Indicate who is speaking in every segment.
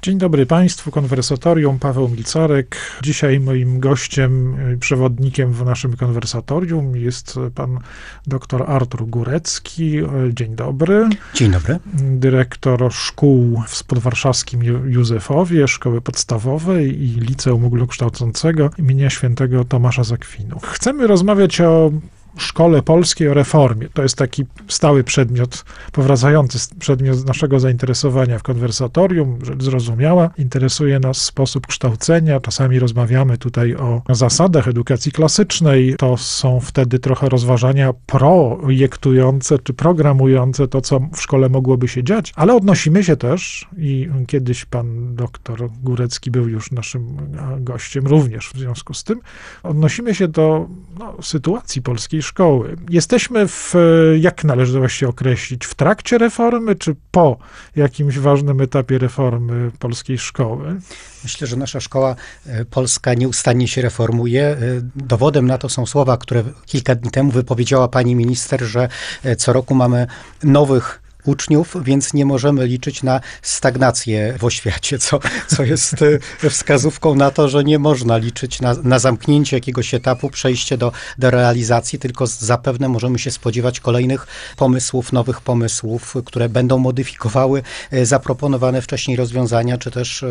Speaker 1: Dzień dobry Państwu, konwersatorium, Paweł Milcarek. Dzisiaj moim gościem, przewodnikiem w naszym konwersatorium jest pan dr Artur Górecki. Dzień dobry.
Speaker 2: Dzień dobry.
Speaker 1: Dyrektor szkół w podwarszawskim Józefowie, szkoły podstawowej i liceum ogólnokształcącego imienia świętego Tomasza z Akwinu. Chcemy rozmawiać o szkole polskiej, o reformie. To jest taki stały przedmiot, powracający przedmiot naszego zainteresowania w konwersatorium, rzecz zrozumiała. Interesuje nas sposób kształcenia. Czasami rozmawiamy tutaj o zasadach edukacji klasycznej. To są wtedy trochę rozważania projektujące czy programujące to, co w szkole mogłoby się dziać, ale odnosimy się też, i kiedyś pan doktor Górecki był już naszym gościem również w związku z tym, odnosimy się do sytuacji polskiej szkoły. Jesteśmy jak należy to właściwie określić, w trakcie reformy, czy po jakimś ważnym etapie reformy polskiej szkoły?
Speaker 2: Myślę, że nasza szkoła polska nieustannie się reformuje. Dowodem na to są słowa, które kilka dni temu wypowiedziała pani minister, że co roku mamy nowych uczniów, więc nie możemy liczyć na stagnację w oświacie, co jest wskazówką na to, że nie można liczyć na zamknięcie jakiegoś etapu, przejście do realizacji, tylko zapewne możemy się spodziewać kolejnych pomysłów, nowych pomysłów, które będą modyfikowały zaproponowane wcześniej rozwiązania, czy też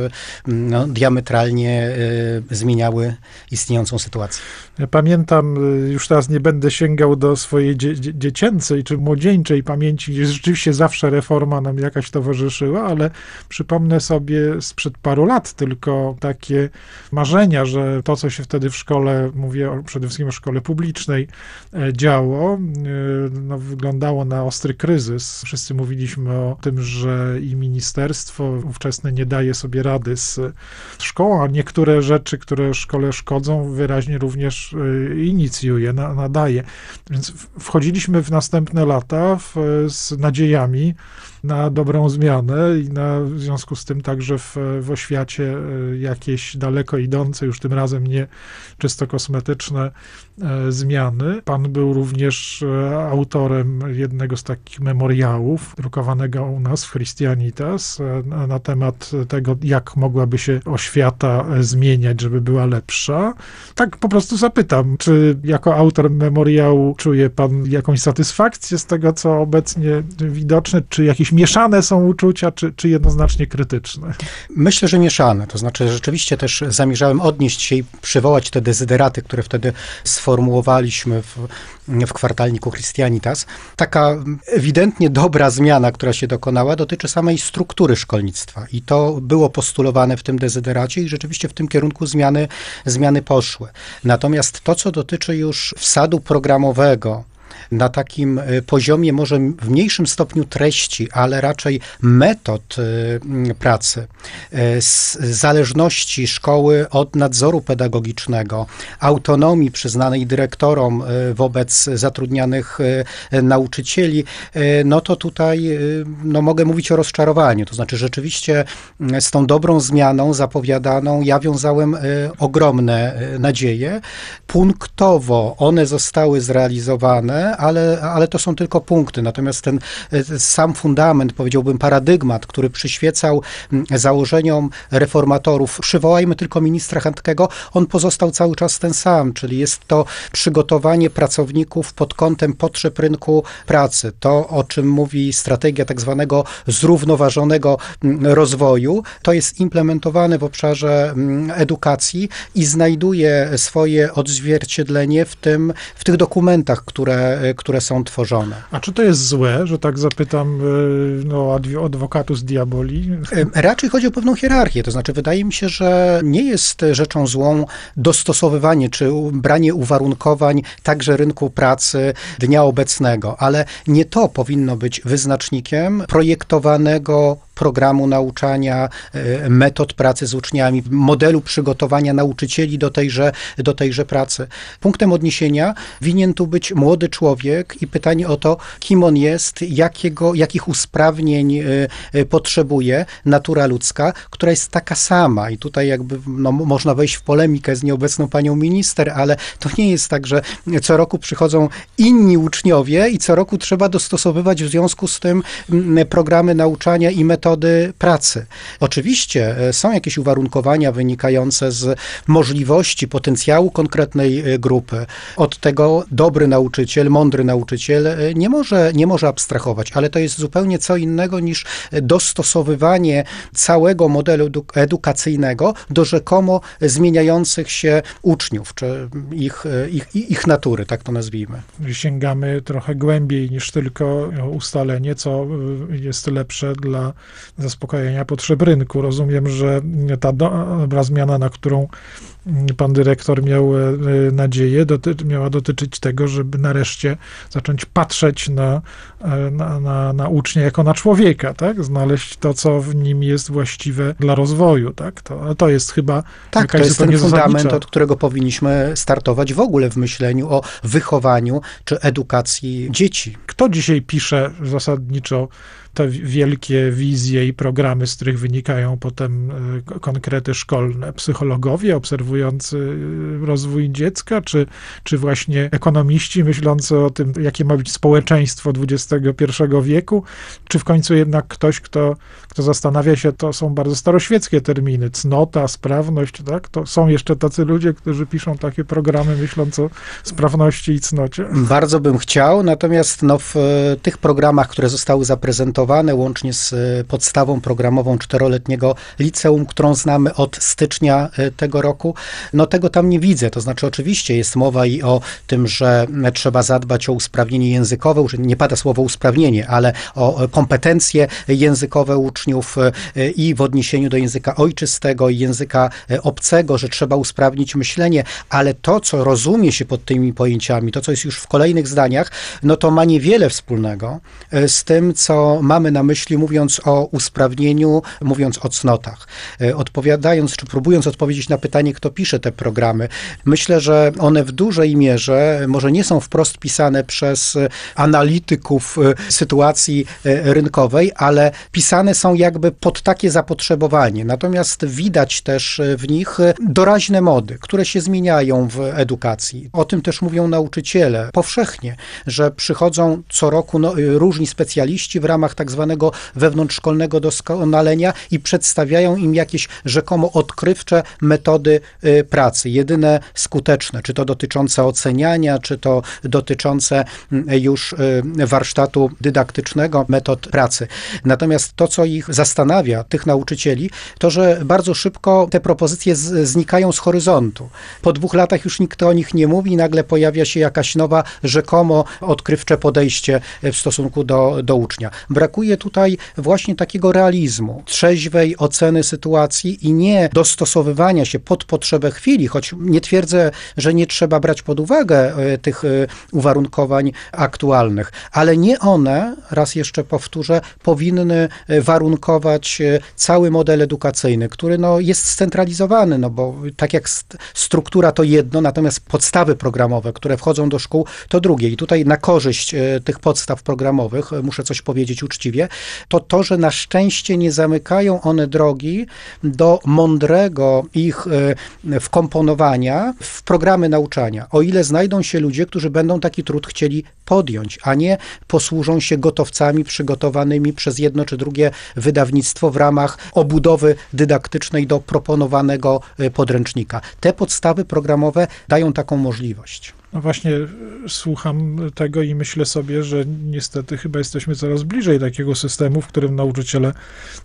Speaker 2: diametralnie zmieniały istniejącą sytuację.
Speaker 1: Ja pamiętam, już teraz nie będę sięgał do swojej dziecięcej czy młodzieńczej pamięci, gdzie rzeczywiście zawsze reforma nam jakaś towarzyszyła, ale przypomnę sobie sprzed paru lat tylko takie marzenia, że to, co się wtedy w szkole, mówię przede wszystkim o szkole publicznej, działo, wyglądało na ostry kryzys. Wszyscy mówiliśmy o tym, że i ministerstwo ówczesne nie daje sobie rady z szkołą, a niektóre rzeczy, które szkole szkodzą, wyraźnie również inicjuje, nadaje. Więc wchodziliśmy w następne lata z nadziejami na dobrą zmianę i w związku z tym także w oświacie jakieś daleko idące, już tym razem nie czysto kosmetyczne zmiany. Pan był również autorem jednego z takich memoriałów drukowanego u nas w Christianitas na temat tego, jak mogłaby się oświata zmieniać, żeby była lepsza. Tak po prostu zapytam, czy jako autor memoriału czuje pan jakąś satysfakcję z tego, co obecnie widoczne, czy jakieś mieszane są uczucia, czy jednoznacznie krytyczne?
Speaker 2: Myślę, że mieszane. To znaczy, rzeczywiście też zamierzałem odnieść się i przywołać te dezyderaty, które wtedy sformułowaliśmy w kwartalniku Christianitas. Taka ewidentnie dobra zmiana, która się dokonała, dotyczy samej struktury szkolnictwa. I to było postulowane w tym dezyderacie i rzeczywiście w tym kierunku zmiany poszły. Natomiast to, co dotyczy już wsadu programowego, na takim poziomie może w mniejszym stopniu treści, ale raczej metod pracy, zależności szkoły od nadzoru pedagogicznego, autonomii przyznanej dyrektorom wobec zatrudnianych nauczycieli, no to tutaj mogę mówić o rozczarowaniu. To znaczy rzeczywiście z tą dobrą zmianą zapowiadaną ja wiązałem ogromne nadzieje. Punktowo one zostały zrealizowane, ale to są tylko punkty. Natomiast ten sam fundament, powiedziałbym paradygmat, który przyświecał założeniom reformatorów, przywołajmy tylko ministra Handkego, on pozostał cały czas ten sam, czyli jest to przygotowanie pracowników pod kątem potrzeb rynku pracy. To, o czym mówi strategia tak zwanego zrównoważonego rozwoju, to jest implementowane w obszarze edukacji i znajduje swoje odzwierciedlenie w tych dokumentach, które są tworzone.
Speaker 1: A czy to jest złe, że tak zapytam, advocatus diaboli?
Speaker 2: Raczej chodzi o pewną hierarchię, to znaczy wydaje mi się, że nie jest rzeczą złą dostosowywanie czy branie uwarunkowań także rynku pracy dnia obecnego, ale nie to powinno być wyznacznikiem projektowanego programu nauczania, metod pracy z uczniami, modelu przygotowania nauczycieli do tejże pracy. Punktem odniesienia winien tu być młody człowiek i pytanie o to, kim on jest, jakich usprawnień potrzebuje natura ludzka, która jest taka sama. I tutaj jakby można wejść w polemikę z nieobecną panią minister, ale to nie jest tak, że co roku przychodzą inni uczniowie i co roku trzeba dostosowywać w związku z tym programy nauczania i metody metody pracy. Oczywiście są jakieś uwarunkowania wynikające z możliwości, potencjału konkretnej grupy. Od tego dobry nauczyciel, mądry nauczyciel nie może abstrahować, ale to jest zupełnie co innego niż dostosowywanie całego modelu edukacyjnego do rzekomo zmieniających się uczniów, czy ich natury, tak to nazwijmy.
Speaker 1: Sięgamy trochę głębiej niż tylko ustalenie, co jest lepsze dla zaspokojenia potrzeb rynku. Rozumiem, że ta dobra zmiana, na którą pan dyrektor miał nadzieję, miała dotyczyć tego, żeby nareszcie zacząć patrzeć na ucznia jako na człowieka, tak? Znaleźć to, co w nim jest właściwe dla rozwoju, tak? To jest chyba
Speaker 2: tak,
Speaker 1: jakaś
Speaker 2: to jest ten fundament,
Speaker 1: zasadnicza.
Speaker 2: od którego powinniśmy startować w ogóle w myśleniu o wychowaniu czy edukacji dzieci.
Speaker 1: Kto dzisiaj pisze zasadniczo te wielkie wizje i programy, z których wynikają potem konkrety szkolne? Psychologowie obserwujący rozwój dziecka, czy właśnie ekonomiści myślący o tym, jakie ma być społeczeństwo XXI wieku, czy w końcu jednak ktoś, kto zastanawia się, to są bardzo staroświeckie terminy, cnota, sprawność, tak? To są jeszcze tacy ludzie, którzy piszą takie programy, myśląc o sprawności i cnocie?
Speaker 2: Bardzo bym chciał, natomiast w tych programach, które zostały zaprezentowane, łącznie z podstawą programową 4-letniego liceum, którą znamy od stycznia tego roku, tego tam nie widzę. To znaczy oczywiście jest mowa i o tym, że trzeba zadbać o usprawnienie językowe, że nie pada słowo usprawnienie, ale o kompetencje językowe uczniów i w odniesieniu do języka ojczystego i języka obcego, że trzeba usprawnić myślenie, ale to, co rozumie się pod tymi pojęciami, to, co jest już w kolejnych zdaniach, to ma niewiele wspólnego z tym, co mamy na myśli, mówiąc o usprawnieniu, mówiąc o cnotach. Odpowiadając, czy próbując odpowiedzieć na pytanie, kto pisze te programy, myślę, że one w dużej mierze może nie są wprost pisane przez analityków sytuacji rynkowej, ale pisane są jakby pod takie zapotrzebowanie. Natomiast widać też w nich doraźne mody, które się zmieniają w edukacji. O tym też mówią nauczyciele powszechnie, że przychodzą co roku różni specjaliści w ramach tak zwanego wewnątrzszkolnego doskonalenia i przedstawiają im jakieś rzekomo odkrywcze metody pracy, jedyne skuteczne, czy to dotyczące oceniania, czy to dotyczące już warsztatu dydaktycznego, metod pracy. Natomiast to, co ich zastanawia, tych nauczycieli, to, że bardzo szybko te propozycje znikają z horyzontu. Po 2 latach już nikt o nich nie mówi i nagle pojawia się jakaś nowa, rzekomo odkrywcze podejście w stosunku do ucznia. Brakuje tutaj właśnie takiego realizmu, trzeźwej oceny sytuacji i nie dostosowywania się pod potrzebę chwili, choć nie twierdzę, że nie trzeba brać pod uwagę tych uwarunkowań aktualnych, ale nie one, raz jeszcze powtórzę, powinny warunkować cały model edukacyjny, który jest scentralizowany, bo tak jak struktura to jedno, natomiast podstawy programowe, które wchodzą do szkół, to drugie. I tutaj na korzyść tych podstaw programowych, muszę coś powiedzieć uczciwie, to, że na szczęście nie zamykają one drogi do mądrego ich wkomponowania w programy nauczania. O ile znajdą się ludzie, którzy będą taki trud chcieli podjąć, a nie posłużą się gotowcami przygotowanymi przez jedno czy drugie wydawnictwo w ramach obudowy dydaktycznej do proponowanego podręcznika. Te podstawy programowe dają taką możliwość.
Speaker 1: No właśnie słucham tego i myślę sobie, że niestety chyba jesteśmy coraz bliżej takiego systemu, w którym nauczyciele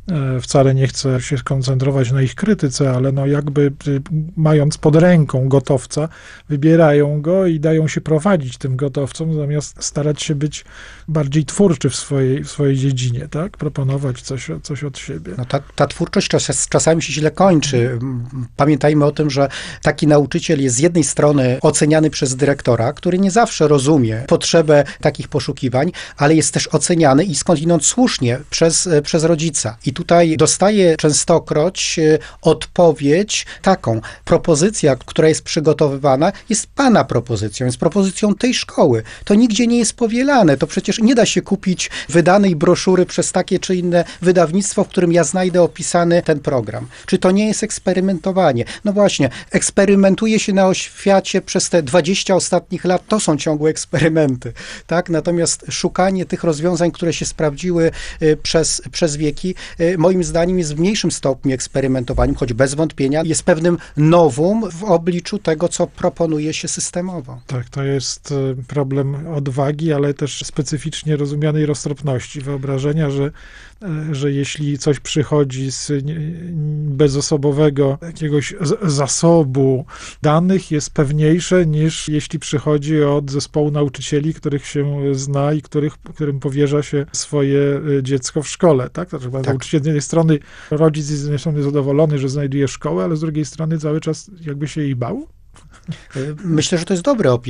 Speaker 1: wcale nie chcę się skoncentrować na ich krytyce, ale jakby mając pod ręką gotowca, wybierają go i dają się prowadzić tym gotowcom, zamiast starać się być bardziej twórczy w swojej dziedzinie, tak? Proponować coś od siebie.
Speaker 2: Ta twórczość czasami się źle kończy. Pamiętajmy o tym, że taki nauczyciel jest z jednej strony oceniany przez dyrektora, który nie zawsze rozumie potrzebę takich poszukiwań, ale jest też oceniany i skądinąd słusznie przez rodzica. I tutaj dostaje częstokroć odpowiedź taką. Propozycja, która jest przygotowywana, jest pana propozycją, jest propozycją tej szkoły. To nigdzie nie jest powielane. To przecież nie da się kupić wydanej broszury przez takie czy inne wydawnictwo, w którym ja znajdę opisany ten program. Czy to nie jest eksperymentowanie? No właśnie, eksperymentuje się na oświacie przez te 20 ostatnich lat to są ciągłe eksperymenty, tak? Natomiast szukanie tych rozwiązań, które się sprawdziły przez wieki, moim zdaniem jest w mniejszym stopniu eksperymentowaniem, choć bez wątpienia jest pewnym nowum w obliczu tego, co proponuje się systemowo.
Speaker 1: Tak, to jest problem odwagi, ale też specyficznie rozumianej roztropności, wyobrażenia, że jeśli coś przychodzi z bezosobowego jakiegoś zasobu danych, jest pewniejsze niż jeśli przychodzi od zespołu nauczycieli, których się zna i którym powierza się swoje dziecko w szkole. Tak? Tak. Nauczyciel z jednej strony, rodzic z jednej strony zadowolony, że znajduje szkołę, ale z drugiej strony cały czas jakby się jej bał.
Speaker 2: Myślę, że to jest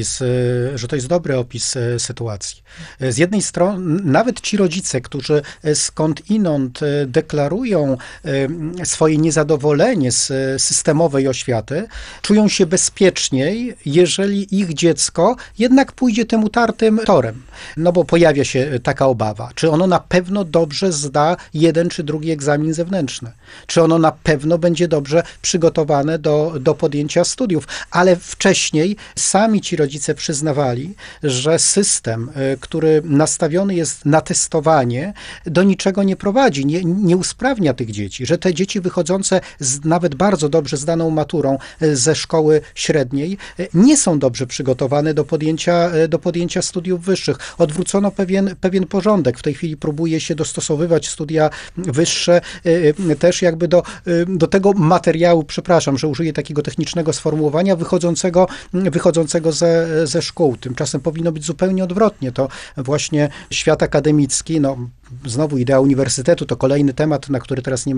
Speaker 2: dobry opis sytuacji. Z jednej strony, nawet ci rodzice, którzy skądinąd deklarują swoje niezadowolenie z systemowej oświaty, czują się bezpieczniej, jeżeli ich dziecko jednak pójdzie tym utartym torem. No bo pojawia się taka obawa, czy ono na pewno dobrze zda jeden czy drugi egzamin zewnętrzny, czy ono na pewno będzie dobrze przygotowane do podjęcia studiów, ale wcześniej sami ci rodzice przyznawali, że system, który nastawiony jest na testowanie, do niczego nie prowadzi, nie usprawnia tych dzieci, że te dzieci wychodzące nawet bardzo dobrze zdaną maturą ze szkoły średniej nie są dobrze przygotowane do podjęcia studiów wyższych. Odwrócono pewien porządek. W tej chwili próbuje się dostosowywać studia wyższe też jakby do tego materiału, przepraszam, że użyję takiego technicznego sformułowania, wychodzącego ze szkół. Tymczasem powinno być zupełnie odwrotnie. To właśnie świat akademicki, znowu idea uniwersytetu, to kolejny temat, na który teraz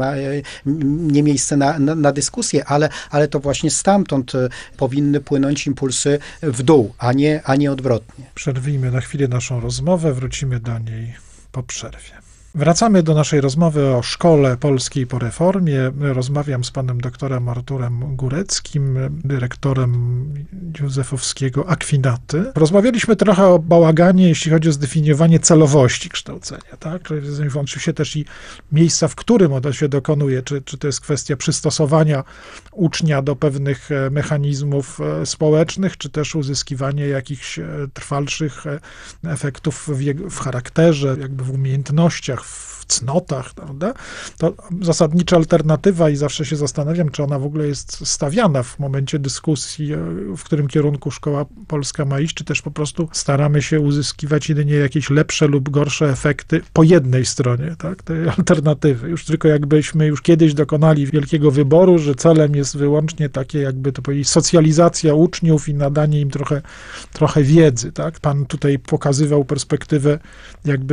Speaker 2: nie miejsce na dyskusję, ale to właśnie stamtąd powinny płynąć impulsy w dół, a nie odwrotnie.
Speaker 1: Przerwijmy na chwilę naszą rozmowę, wrócimy do niej po przerwie. Wracamy do naszej rozmowy o szkole polskiej po reformie. Rozmawiam z panem doktorem Arturem Góreckim, dyrektorem józefowskiego Akwinaty. Rozmawialiśmy trochę o bałaganie, jeśli chodzi o zdefiniowanie celowości kształcenia, tak? Oczywiście też i miejsca, w którym ono się dokonuje, czy to jest kwestia przystosowania ucznia do pewnych mechanizmów społecznych, czy też uzyskiwanie jakichś trwalszych efektów w charakterze, jakby w umiejętnościach, w cnotach, prawda? To zasadnicza alternatywa i zawsze się zastanawiam, czy ona w ogóle jest stawiana w momencie dyskusji, w którym kierunku szkoła polska ma iść, czy też po prostu staramy się uzyskiwać jedynie jakieś lepsze lub gorsze efekty po jednej stronie, tak? Tej alternatywy. Już tylko jakbyśmy już kiedyś dokonali wielkiego wyboru, że celem jest wyłącznie takie, jakby to powiedzieć, socjalizacja uczniów i nadanie im trochę wiedzy, tak? Pan tutaj pokazywał perspektywę jakby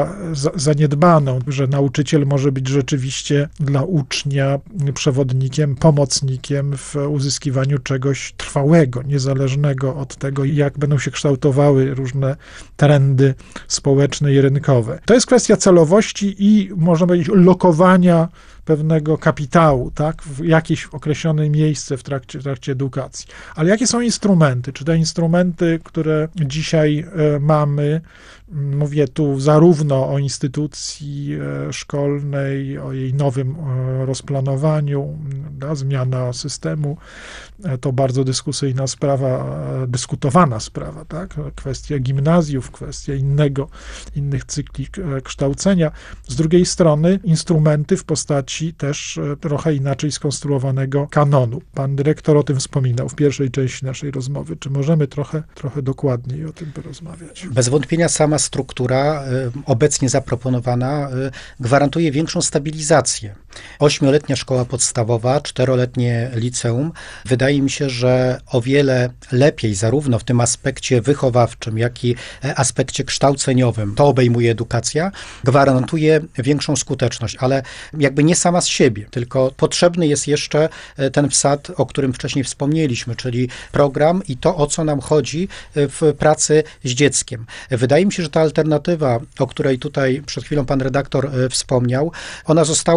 Speaker 1: zaniedbaną, że nauczyciel może być rzeczywiście dla ucznia przewodnikiem, pomocnikiem w uzyskiwaniu czegoś trwałego, niezależnego od tego, jak będą się kształtowały różne trendy społeczne i rynkowe. To jest kwestia celowości i, można powiedzieć, lokowania pewnego kapitału, tak, w jakieś określone miejsce w trakcie edukacji. Ale jakie są instrumenty? Czy te instrumenty, które dzisiaj mamy, mówię tu zarówno o instytucji szkolnej, o jej nowym rozplanowaniu, zmiana systemu, to bardzo dyskusyjna sprawa, dyskutowana sprawa, tak? Kwestia gimnazjów, kwestia innych cykli kształcenia. Z drugiej strony instrumenty w postaci też trochę inaczej skonstruowanego kanonu. Pan dyrektor o tym wspominał w pierwszej części naszej rozmowy. Czy możemy trochę dokładniej o tym porozmawiać?
Speaker 2: Bez wątpienia sama struktura obecnie zaproponowana gwarantuje większą stabilizację. 8-letnia szkoła podstawowa, 4-letnie liceum. Wydaje mi się, że o wiele lepiej, zarówno w tym aspekcie wychowawczym, jak i aspekcie kształceniowym, to obejmuje edukacja, gwarantuje większą skuteczność, ale jakby nie sama z siebie, tylko potrzebny jest jeszcze ten wsad, o którym wcześniej wspomnieliśmy, czyli program i to, o co nam chodzi w pracy z dzieckiem. Wydaje mi się, że ta alternatywa, o której tutaj przed chwilą pan redaktor wspomniał, ona została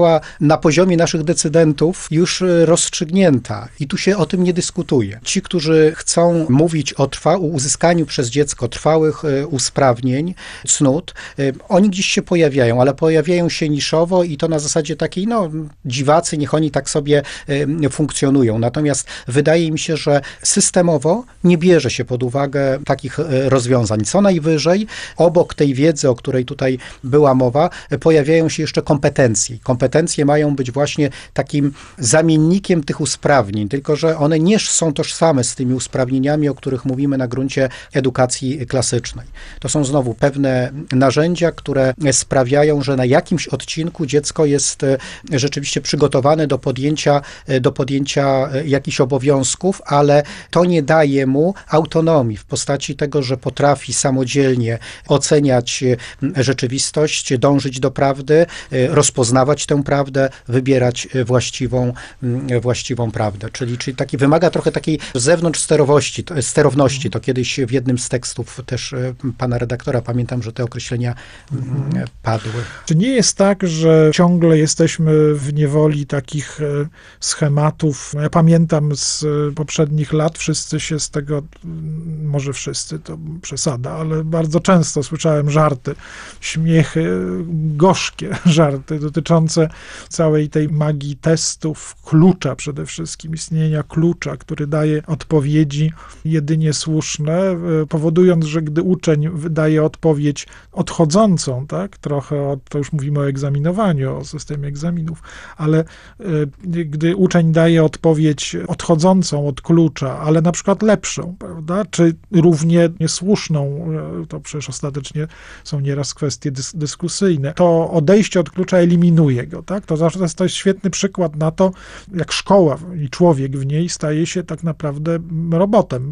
Speaker 2: na poziomie naszych decydentów już rozstrzygnięta i tu się o tym nie dyskutuje. Ci, którzy chcą mówić o uzyskaniu przez dziecko trwałych usprawnień, cnót, oni gdzieś się pojawiają, ale pojawiają się niszowo i to na zasadzie takiej, dziwacy, niech oni tak sobie funkcjonują. Natomiast wydaje mi się, że systemowo nie bierze się pod uwagę takich rozwiązań. Co najwyżej, obok tej wiedzy, o której tutaj była mowa, pojawiają się jeszcze kompetencje. Kompetencje mają być właśnie takim zamiennikiem tych usprawnień, tylko że one nie są tożsame z tymi usprawnieniami, o których mówimy na gruncie edukacji klasycznej. To są znowu pewne narzędzia, które sprawiają, że na jakimś odcinku dziecko jest rzeczywiście przygotowane do podjęcia jakichś obowiązków, ale to nie daje mu autonomii w postaci tego, że potrafi samodzielnie oceniać rzeczywistość, dążyć do prawdy, rozpoznawać tę prawdę, wybierać właściwą prawdę. Czyli wymaga trochę takiej zewnątrz sterowności. To kiedyś w jednym z tekstów też pana redaktora, pamiętam, że te określenia padły.
Speaker 1: Czy nie jest tak, że ciągle jesteśmy w niewoli takich schematów? Ja pamiętam z poprzednich lat, wszyscy się z tego, może wszyscy, to przesada, ale bardzo często słyszałem żarty, śmiechy, gorzkie żarty dotyczące całej tej magii testów, klucza przede wszystkim, istnienia klucza, który daje odpowiedzi jedynie słuszne, powodując, że gdy uczeń wydaje odpowiedź odchodzącą, tak, trochę to już mówimy o egzaminowaniu, o systemie egzaminów, ale gdy uczeń daje odpowiedź odchodzącą od klucza, ale na przykład lepszą, prawda, czy równie niesłuszną, to przecież ostatecznie są nieraz kwestie dyskusyjne, to odejście od klucza eliminuje go, tak? To jest świetny przykład na to, jak szkoła i człowiek w niej staje się tak naprawdę robotem,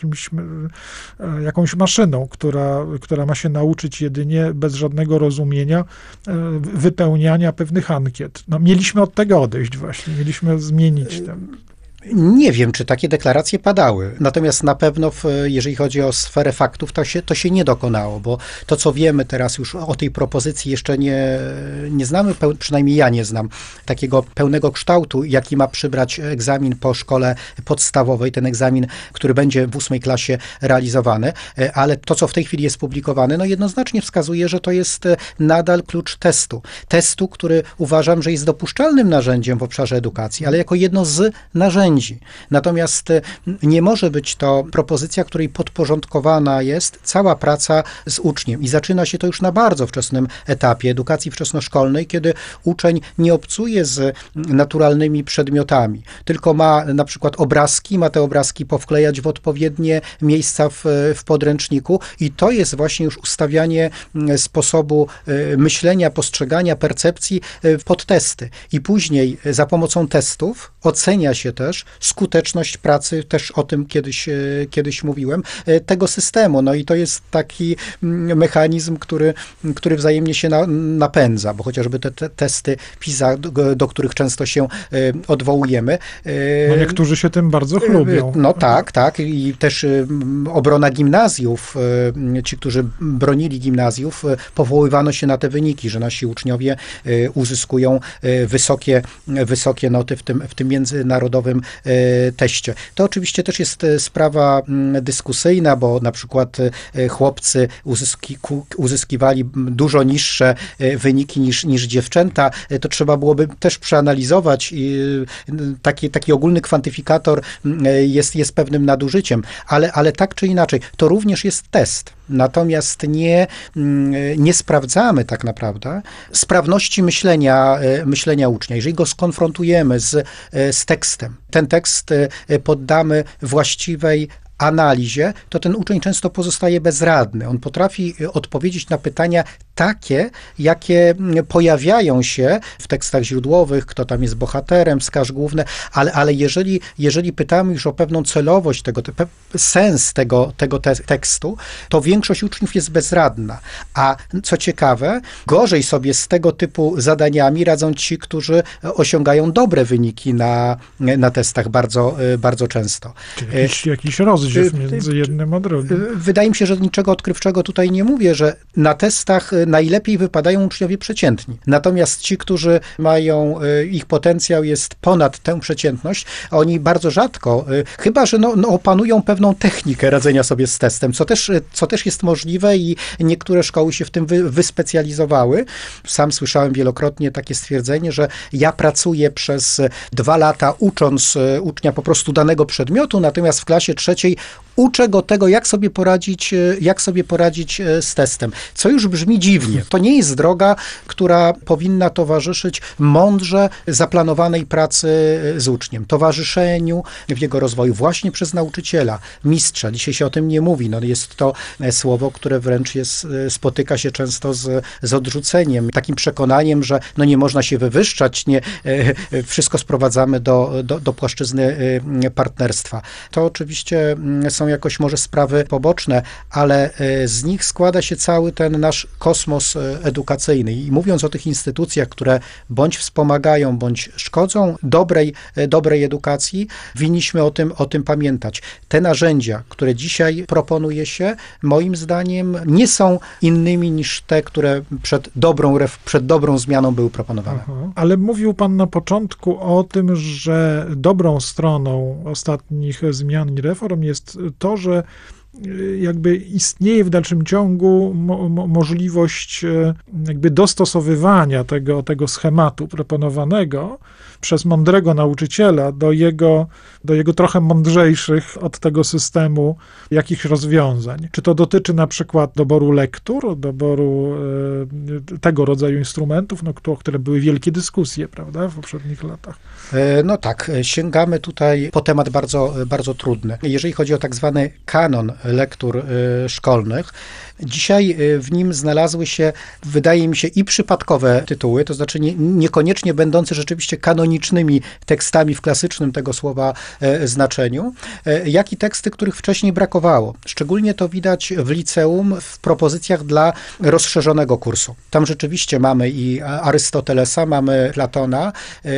Speaker 1: jakąś maszyną, która ma się nauczyć jedynie bez żadnego rozumienia wypełniania pewnych ankiet. Mieliśmy od tego odejść właśnie, mieliśmy zmienić ten.
Speaker 2: Nie wiem, czy takie deklaracje padały. Natomiast na pewno, jeżeli chodzi o sferę faktów, to się nie dokonało, bo to, co wiemy teraz już o tej propozycji, jeszcze nie znamy, przynajmniej ja nie znam takiego pełnego kształtu, jaki ma przybrać egzamin po szkole podstawowej, ten egzamin, który będzie w 8 klasie realizowany, ale to, co w tej chwili jest publikowane, jednoznacznie wskazuje, że to jest nadal klucz testu, który uważam, że jest dopuszczalnym narzędziem w obszarze edukacji, ale jako jedno z narzędzi. Natomiast nie może być to propozycja, której podporządkowana jest cała praca z uczniem i zaczyna się to już na bardzo wczesnym etapie edukacji wczesnoszkolnej, kiedy uczeń nie obcuje z naturalnymi przedmiotami, tylko ma na przykład obrazki, ma te obrazki powklejać w odpowiednie miejsca w podręczniku i to jest właśnie już ustawianie sposobu myślenia, postrzegania, percepcji pod testy. I później za pomocą testów ocenia się też skuteczność pracy, też o tym kiedyś mówiłem, tego systemu. I to jest taki mechanizm, który wzajemnie się napędza, bo chociażby te testy PISA, do których często się odwołujemy.
Speaker 1: Niektórzy się tym bardzo chlubią.
Speaker 2: Tak. I też obrona gimnazjów, ci, którzy bronili gimnazjów, powoływano się na te wyniki, że nasi uczniowie uzyskują wysokie noty w tym międzynarodowym teście. To oczywiście też jest sprawa dyskusyjna, bo na przykład chłopcy uzyskiwali dużo niższe wyniki niż dziewczęta. To trzeba byłoby też przeanalizować. Taki ogólny kwantyfikator jest pewnym nadużyciem, ale tak czy inaczej, to również jest test. Natomiast nie sprawdzamy tak naprawdę sprawności myślenia ucznia. Jeżeli go skonfrontujemy z tekstem, ten tekst poddamy właściwej analizie, to ten uczeń często pozostaje bezradny. On potrafi odpowiedzieć na pytania takie, jakie pojawiają się w tekstach źródłowych, kto tam jest bohaterem, wskaż główny, ale jeżeli pytamy już o pewną celowość sens tego tekstu, to większość uczniów jest bezradna. A co ciekawe, gorzej sobie z tego typu zadaniami radzą ci, którzy osiągają dobre wyniki na testach bardzo często.
Speaker 1: Jakiś rozdział między jednym a drugim.
Speaker 2: Wydaje mi się, że niczego odkrywczego tutaj nie mówię, że na testach najlepiej wypadają uczniowie przeciętni. Natomiast ci, którzy mają, ich potencjał jest ponad tę przeciętność, oni bardzo rzadko, chyba że opanują pewną technikę radzenia sobie z testem, co też jest możliwe i niektóre szkoły się w tym wyspecjalizowały. Sam słyszałem wielokrotnie takie stwierdzenie, że ja pracuję przez 2 lata ucząc ucznia po prostu danego przedmiotu, natomiast w klasie 3 uczę go tego, jak sobie poradzić z testem. Co już brzmi dziwnie. To nie jest droga, która powinna towarzyszyć mądrze zaplanowanej pracy z uczniem, towarzyszeniu w jego rozwoju właśnie przez nauczyciela, mistrza. Dzisiaj się o tym nie mówi. Jest to słowo, które wręcz spotyka się często z odrzuceniem, takim przekonaniem, że nie można się wywyższać, wszystko sprowadzamy do płaszczyzny partnerstwa. To oczywiście są jakoś może sprawy poboczne, ale z nich składa się cały ten nasz kosmos edukacyjny. I mówiąc o tych instytucjach, które bądź wspomagają, bądź szkodzą dobrej edukacji, winniśmy o tym pamiętać. Te narzędzia, które dzisiaj proponuje się, moim zdaniem nie są innymi niż te, które przed dobrą zmianą były proponowane.
Speaker 1: Ale mówił pan na początku o tym, że dobrą stroną ostatnich zmian i reform jest to, że jakby istnieje w dalszym ciągu możliwość jakby dostosowywania tego schematu proponowanego przez mądrego nauczyciela do jego trochę mądrzejszych od tego systemu jakichś rozwiązań. Czy to dotyczy na przykład doboru lektur, doboru tego rodzaju instrumentów, o które były wielkie dyskusje, prawda, w poprzednich latach?
Speaker 2: No tak, sięgamy tutaj po temat bardzo, bardzo trudny. Jeżeli chodzi o tak zwany kanon lektur szkolnych, dzisiaj w nim znalazły się, wydaje mi się, i przypadkowe tytuły, to znaczy niekoniecznie będące rzeczywiście kanonicznymi tekstami w klasycznym tego słowa znaczeniu, jak i teksty, których wcześniej brakowało. Szczególnie to widać w liceum w propozycjach dla rozszerzonego kursu. Tam rzeczywiście mamy i Arystotelesa, mamy Platona.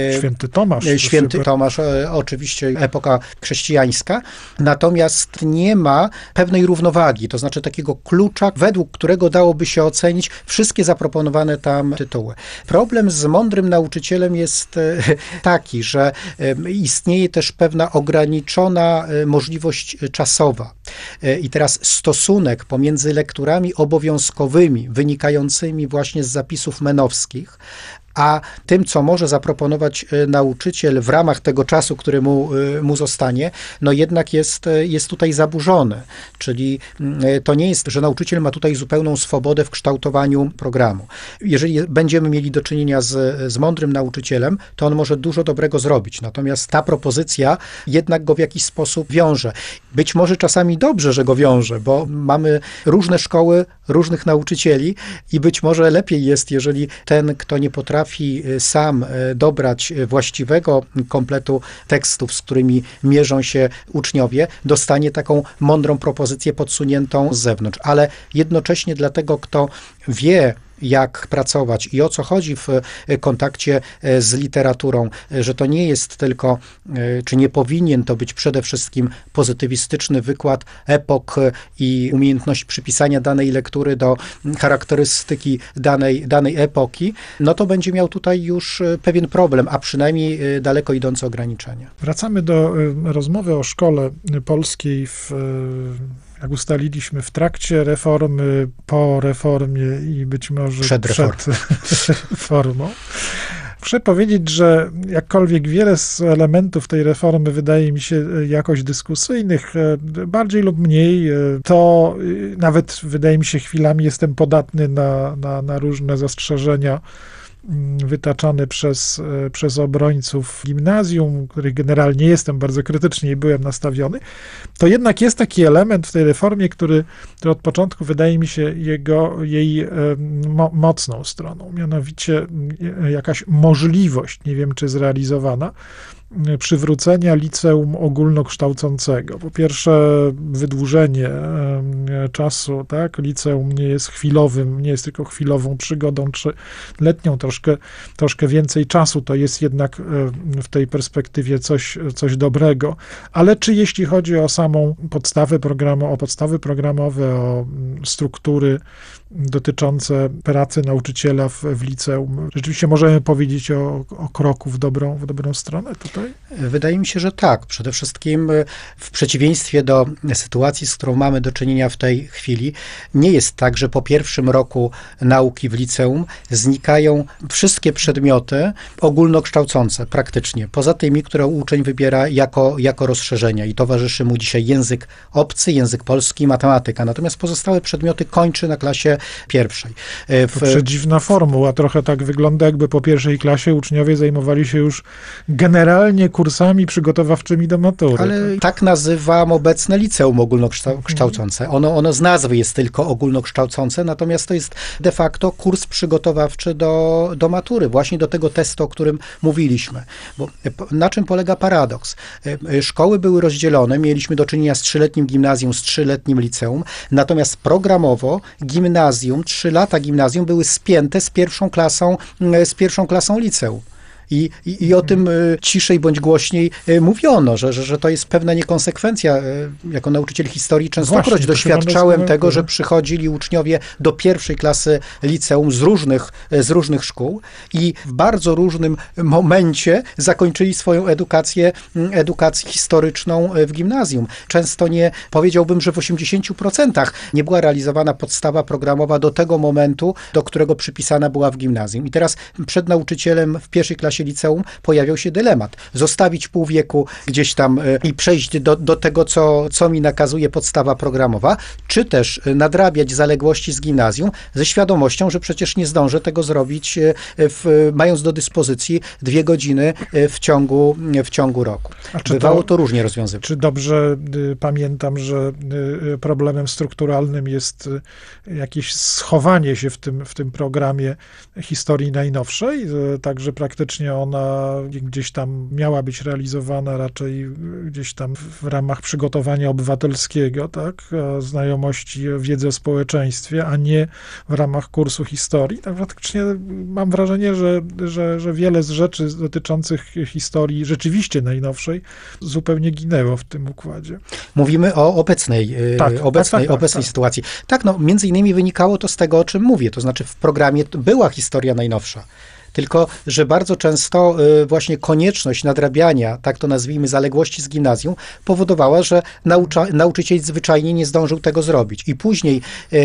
Speaker 2: Święty Tomasz, oczywiście epoka chrześcijańska. Natomiast nie ma pewnej równowagi, to znaczy takiego klucza, według którego dałoby się ocenić wszystkie zaproponowane tam tytuły. Problem z mądrym nauczycielem jest taki, że istnieje też pewna ograniczona możliwość czasowa. I teraz stosunek pomiędzy lekturami obowiązkowymi, wynikającymi właśnie z zapisów menowskich, a tym, co może zaproponować nauczyciel w ramach tego czasu, który mu zostanie, jednak jest tutaj zaburzony. Czyli to nie jest, że nauczyciel ma tutaj zupełną swobodę w kształtowaniu programu. Jeżeli będziemy mieli do czynienia z mądrym nauczycielem, to on może dużo dobrego zrobić. Natomiast ta propozycja jednak go w jakiś sposób wiąże. Być może czasami dobrze, że go wiąże, bo mamy różne szkoły, różnych nauczycieli i być może lepiej jest, jeżeli ten, kto nie potrafi sam dobrać właściwego kompletu tekstów, z którymi mierzą się uczniowie, dostanie taką mądrą propozycję podsuniętą z zewnątrz. Ale jednocześnie dla tego, kto wie, jak pracować i o co chodzi w kontakcie z literaturą, że to nie jest tylko, czy nie powinien to być przede wszystkim pozytywistyczny wykład epok i umiejętność przypisania danej lektury do charakterystyki danej epoki, to będzie miał tutaj już pewien problem, a przynajmniej daleko idące ograniczenia.
Speaker 1: Wracamy do rozmowy o szkole polskiej jak ustaliliśmy, w trakcie reformy, po reformie i być może przed reformą. Muszę powiedzieć, że jakkolwiek wiele z elementów tej reformy wydaje mi się jakoś dyskusyjnych, bardziej lub mniej, to nawet wydaje mi się chwilami jestem podatny na różne zastrzeżenia wytaczane przez obrońców gimnazjum, których generalnie jestem bardzo krytycznie i byłem nastawiony, to jednak jest taki element w tej reformie, który od początku wydaje mi się jej mocną stroną, mianowicie jakaś możliwość, nie wiem czy zrealizowana, przywrócenia liceum ogólnokształcącego. Po pierwsze, wydłużenie czasu, tak? Liceum nie jest tylko chwilową przygodą, czy letnią, troszkę więcej czasu, to jest jednak w tej perspektywie coś dobrego. Ale czy jeśli chodzi o samą podstawy programowe, o struktury dotyczące pracy nauczyciela w liceum. Rzeczywiście możemy powiedzieć o kroku w dobrą stronę tutaj?
Speaker 2: Wydaje mi się, że tak. Przede wszystkim w przeciwieństwie do sytuacji, z którą mamy do czynienia w tej chwili, nie jest tak, że po pierwszym roku nauki w liceum znikają wszystkie przedmioty ogólnokształcące praktycznie, poza tymi, które uczeń wybiera jako rozszerzenia i towarzyszy mu dzisiaj język obcy, język polski, matematyka. Natomiast pozostałe przedmioty kończy na klasie pierwszej.
Speaker 1: To przedziwna formuła. Trochę tak wygląda, jakby po pierwszej klasie uczniowie zajmowali się już generalnie kursami przygotowawczymi do matury.
Speaker 2: Ale tak nazywam obecne liceum ogólnokształcące. Ono z nazwy jest tylko ogólnokształcące, natomiast to jest de facto kurs przygotowawczy do matury, właśnie do tego testu, o którym mówiliśmy. Bo na czym polega paradoks? Szkoły były rozdzielone, mieliśmy do czynienia z 3-letnim gimnazjum, z 3-letnim liceum, natomiast programowo gimnazjum, 3 lata gimnazjum były spięte z pierwszą klasą liceum. I o tym ciszej bądź głośniej mówiono, że to jest pewna niekonsekwencja. Jako nauczyciel historii częstokroć doświadczałem tego, że przychodzili uczniowie do pierwszej klasy liceum z różnych szkół i w bardzo różnym momencie zakończyli swoją edukację historyczną w gimnazjum. Często nie, powiedziałbym, że w 80% nie była realizowana podstawa programowa do tego momentu, do którego przypisana była w gimnazjum. I teraz przed nauczycielem w pierwszej klasie liceum pojawiał się dylemat. Zostawić pół wieku gdzieś tam i przejść do tego, co mi nakazuje podstawa programowa, czy też nadrabiać zaległości z gimnazjum ze świadomością, że przecież nie zdążę tego zrobić, mając do dyspozycji 2 godziny w ciągu roku. Bywało to różnie rozwiązywane.
Speaker 1: Czy dobrze pamiętam, że problemem strukturalnym jest jakieś schowanie się w tym programie historii najnowszej, także praktycznie ona gdzieś tam miała być realizowana raczej gdzieś tam w ramach przygotowania obywatelskiego, tak, znajomości, wiedzy o społeczeństwie, a nie w ramach kursu historii. Tak faktycznie mam wrażenie, że wiele z rzeczy dotyczących historii rzeczywiście najnowszej zupełnie ginęło w tym układzie.
Speaker 2: Mówimy o obecnej sytuacji. Tak, no między innymi wynikało to z tego, o czym mówię, to znaczy w programie była historia najnowsza. Tylko że bardzo często właśnie konieczność nadrabiania, tak to nazwijmy, zaległości z gimnazjum powodowała, że nauczyciel zwyczajnie nie zdążył tego zrobić. I później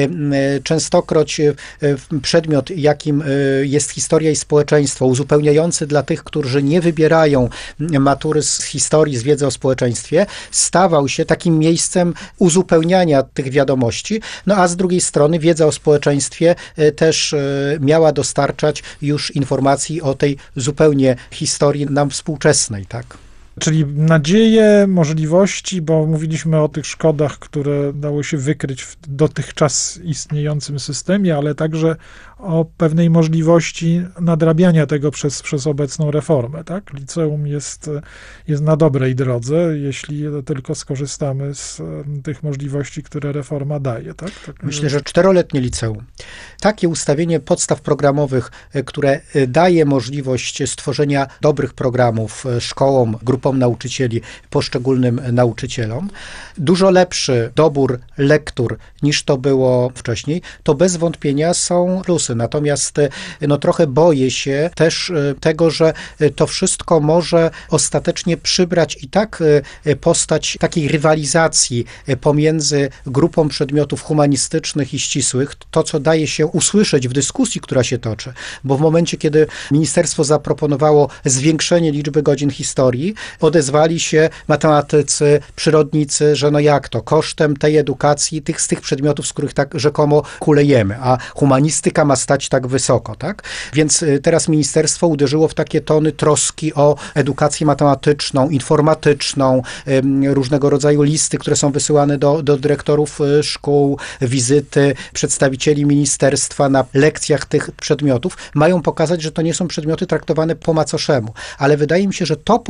Speaker 2: częstokroć przedmiot, jakim jest historia i społeczeństwo, uzupełniający dla tych, którzy nie wybierają matury z historii, z wiedzy o społeczeństwie, stawał się takim miejscem uzupełniania tych wiadomości, no a z drugiej strony wiedza o społeczeństwie też miała dostarczać już informacji o tej zupełnie historii nam współczesnej, tak?
Speaker 1: Czyli nadzieje, możliwości, bo mówiliśmy o tych szkodach, które dało się wykryć w dotychczas istniejącym systemie, ale także o pewnej możliwości nadrabiania tego przez obecną reformę, tak? Liceum jest na dobrej drodze, jeśli tylko skorzystamy z tych możliwości, które reforma daje, tak?
Speaker 2: Myślę, że 4-letnie liceum. Takie ustawienie podstaw programowych, które daje możliwość stworzenia dobrych programów szkołom, grupom nauczycieli, poszczególnym nauczycielom, dużo lepszy dobór lektur niż to było wcześniej, to bez wątpienia są plusy. Natomiast trochę boję się też tego, że to wszystko może ostatecznie przybrać i tak postać takiej rywalizacji pomiędzy grupą przedmiotów humanistycznych i ścisłych, to co daje się usłyszeć w dyskusji, która się toczy, bo w momencie, kiedy ministerstwo zaproponowało zwiększenie liczby godzin historii, odezwali się matematycy, przyrodnicy, że no jak to, kosztem tej edukacji, z tych przedmiotów, z których tak rzekomo kulejemy, a humanistyka ma stać tak wysoko, tak? Więc teraz ministerstwo uderzyło w takie tony troski o edukację matematyczną, informatyczną, różnego rodzaju listy, które są wysyłane do dyrektorów szkół, wizyty przedstawicieli ministerstwa na lekcjach tych przedmiotów, mają pokazać, że to nie są przedmioty traktowane po macoszemu. Ale wydaje mi się, że to pokazuje,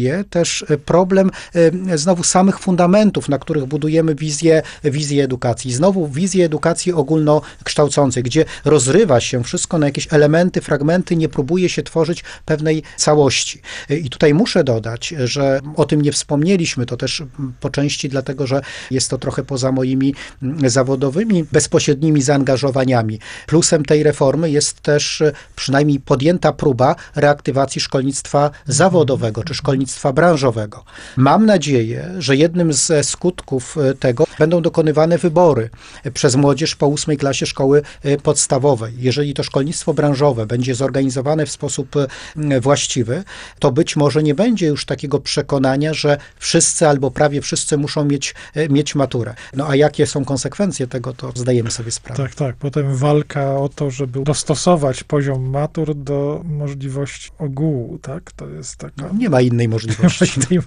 Speaker 2: pokazuje też problem znowu samych fundamentów, na których budujemy wizję edukacji. Znowu wizję edukacji ogólnokształcącej, gdzie rozrywa się wszystko na jakieś elementy, fragmenty, nie próbuje się tworzyć pewnej całości. I tutaj muszę dodać, że o tym nie wspomnieliśmy, to też po części dlatego, że jest to trochę poza moimi zawodowymi, bezpośrednimi zaangażowaniami. Plusem tej reformy jest też przynajmniej podjęta próba reaktywacji szkolnictwa zawodowego czy szkolnictwa branżowego. Mam nadzieję, że jednym ze skutków tego będą dokonywane wybory przez młodzież po 8 klasie szkoły podstawowej. Jeżeli to szkolnictwo branżowe będzie zorganizowane w sposób właściwy, to być może nie będzie już takiego przekonania, że wszyscy albo prawie wszyscy muszą mieć maturę. No a jakie są konsekwencje tego, to zdajemy sobie sprawę.
Speaker 1: Tak. Potem walka o to, żeby dostosować poziom matur do możliwości ogółu, tak? To jest taka...
Speaker 2: Nie ma innej możliwości.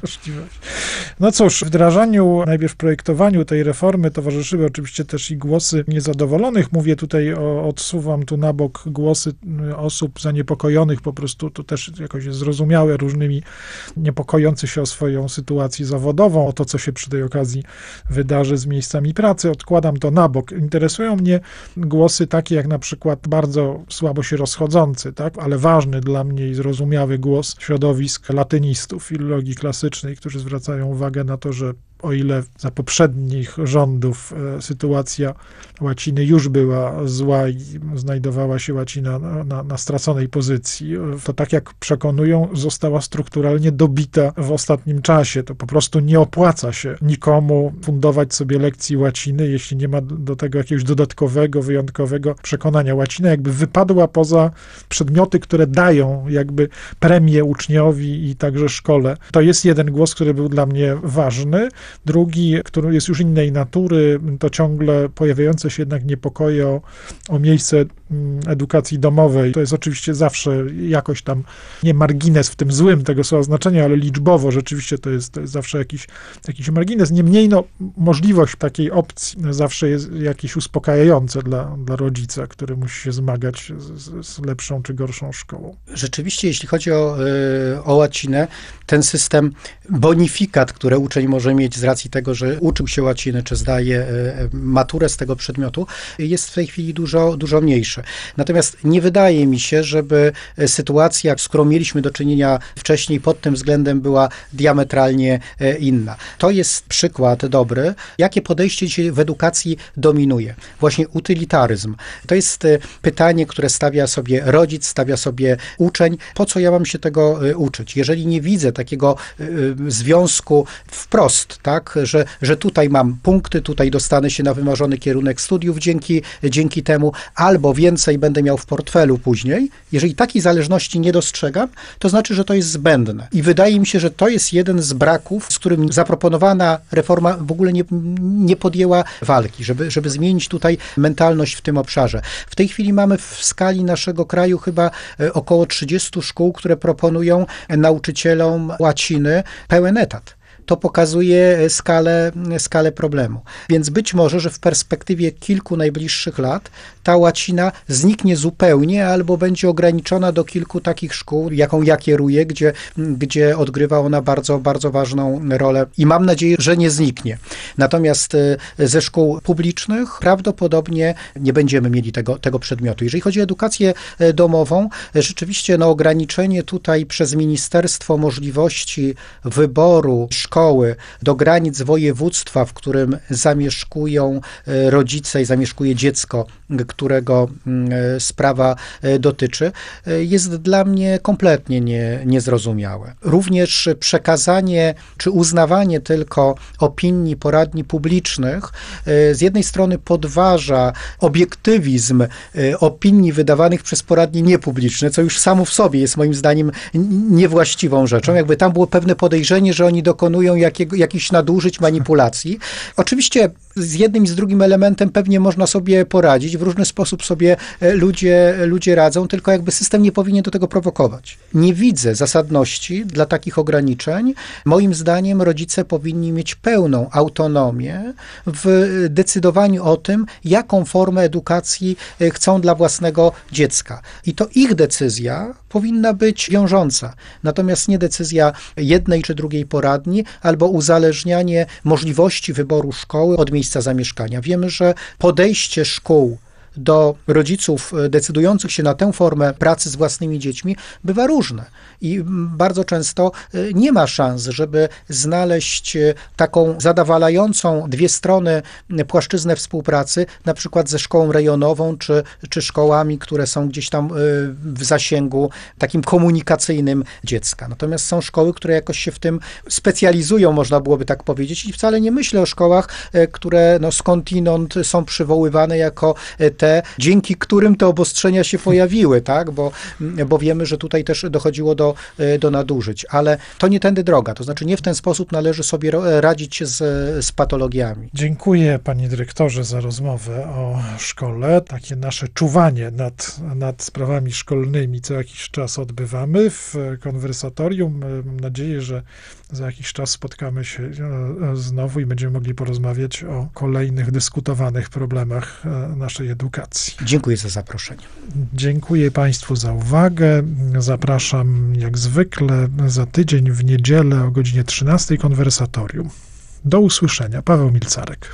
Speaker 1: No cóż, w wdrażaniu, najpierw projektowaniu tej reformy towarzyszyły oczywiście też i głosy niezadowolonych. Mówię tutaj, odsuwam tu na bok głosy osób zaniepokojonych, po prostu to też jakoś jest zrozumiałe, różnymi niepokojących się o swoją sytuację zawodową, o to, co się przy tej okazji wydarzy z miejscami pracy. Odkładam to na bok. Interesują mnie głosy takie jak na przykład bardzo słabo się rozchodzący, tak, ale ważny dla mnie i zrozumiały głos środowisk latynistów, filologii klasycznej, którzy zwracają uwagę na to, że o ile za poprzednich rządów sytuacja łaciny już była zła i znajdowała się łacina na straconej pozycji, to tak jak przekonują, została strukturalnie dobita w ostatnim czasie. To po prostu nie opłaca się nikomu fundować sobie lekcji łaciny, jeśli nie ma do tego jakiegoś dodatkowego, wyjątkowego przekonania. Łacina jakby wypadła poza przedmioty, które dają jakby premię uczniowi i także szkole. To jest jeden głos, który był dla mnie ważny. Drugi, który jest już innej natury, to ciągle pojawiające się jednak niepokoje o miejsce edukacji domowej. To jest oczywiście zawsze jakoś tam, nie margines w tym złym tego słowa znaczenia, ale liczbowo rzeczywiście to jest zawsze jakiś margines. Niemniej możliwość takiej opcji zawsze jest jakieś uspokajające dla rodzica, który musi się zmagać z lepszą czy gorszą szkołą.
Speaker 2: Rzeczywiście, jeśli chodzi o łacinę, ten system bonifikat, które uczeń może mieć z racji tego, że uczył się łaciny, czy zdaje maturę z tego przedmiotu, jest w tej chwili dużo mniejszy. Natomiast nie wydaje mi się, żeby sytuacja, z którą mieliśmy do czynienia wcześniej, pod tym względem była diametralnie inna. To jest przykład dobry, jakie podejście dzisiaj w edukacji dominuje. Właśnie utylitaryzm. To jest pytanie, które stawia sobie rodzic, stawia sobie uczeń. Po co ja mam się tego uczyć? Jeżeli nie widzę takiego związku wprost, tak, że tutaj mam punkty, tutaj dostanę się na wymarzony kierunek studiów dzięki temu, albo więcej będę miał w portfelu później. Jeżeli takiej zależności nie dostrzegam, to znaczy, że to jest zbędne. I wydaje mi się, że to jest jeden z braków, z którym zaproponowana reforma w ogóle nie podjęła walki, żeby zmienić tutaj mentalność w tym obszarze. W tej chwili mamy w skali naszego kraju chyba około 30 szkół, które proponują nauczycielom łaciny pełen etat. To pokazuje skalę problemu. Więc być może, że w perspektywie kilku najbliższych lat ta łacina zniknie zupełnie albo będzie ograniczona do kilku takich szkół, jaką ja kieruję, gdzie odgrywa ona bardzo, bardzo ważną rolę i mam nadzieję, że nie zniknie. Natomiast ze szkół publicznych prawdopodobnie nie będziemy mieli tego przedmiotu. Jeżeli chodzi o edukację domową, rzeczywiście ograniczenie tutaj przez ministerstwo możliwości wyboru szkoły do granic województwa, w którym zamieszkują rodzice i zamieszkuje dziecko, którego sprawa dotyczy, jest dla mnie kompletnie niezrozumiałe. Również przekazanie czy uznawanie tylko opinii poradni publicznych z jednej strony podważa obiektywizm opinii wydawanych przez poradnie niepubliczne, co już samo w sobie jest moim zdaniem niewłaściwą rzeczą. Jakby tam było pewne podejrzenie, że oni dokonują jakichś nadużyć, manipulacji. Oczywiście z jednym i z drugim elementem pewnie można sobie poradzić, w różny sposób sobie ludzie radzą, tylko jakby system nie powinien do tego prowokować. Nie widzę zasadności dla takich ograniczeń. Moim zdaniem rodzice powinni mieć pełną autonomię w decydowaniu o tym, jaką formę edukacji chcą dla własnego dziecka. I to ich decyzja powinna być wiążąca. Natomiast nie decyzja jednej czy drugiej poradni, albo uzależnianie możliwości wyboru szkoły od miejsca zamieszkania. Wiemy, że podejście szkół do rodziców decydujących się na tę formę pracy z własnymi dziećmi bywa różne. I bardzo często nie ma szans, żeby znaleźć taką zadowalającą dwie strony płaszczyznę współpracy, na przykład ze szkołą rejonową, czy szkołami, które są gdzieś tam w zasięgu takim komunikacyjnym dziecka. Natomiast są szkoły, które jakoś się w tym specjalizują, można byłoby tak powiedzieć. I wcale nie myślę o szkołach, które skądinąd są przywoływane jako te, dzięki którym te obostrzenia się pojawiły, tak? Bo wiemy, że tutaj też dochodziło do nadużyć, ale to nie tędy droga, to znaczy nie w ten sposób należy sobie radzić z patologiami.
Speaker 1: Dziękuję panie dyrektorze za rozmowę o szkole. Takie nasze czuwanie nad sprawami szkolnymi co jakiś czas odbywamy w konwersatorium. Mam nadzieję, że za jakiś czas spotkamy się znowu i będziemy mogli porozmawiać o kolejnych dyskutowanych problemach naszej edukacji.
Speaker 2: Dziękuję za zaproszenie.
Speaker 1: Dziękuję państwu za uwagę. Zapraszam jak zwykle za tydzień w niedzielę o godzinie 13 konwersatorium. Do usłyszenia. Paweł Milcarek.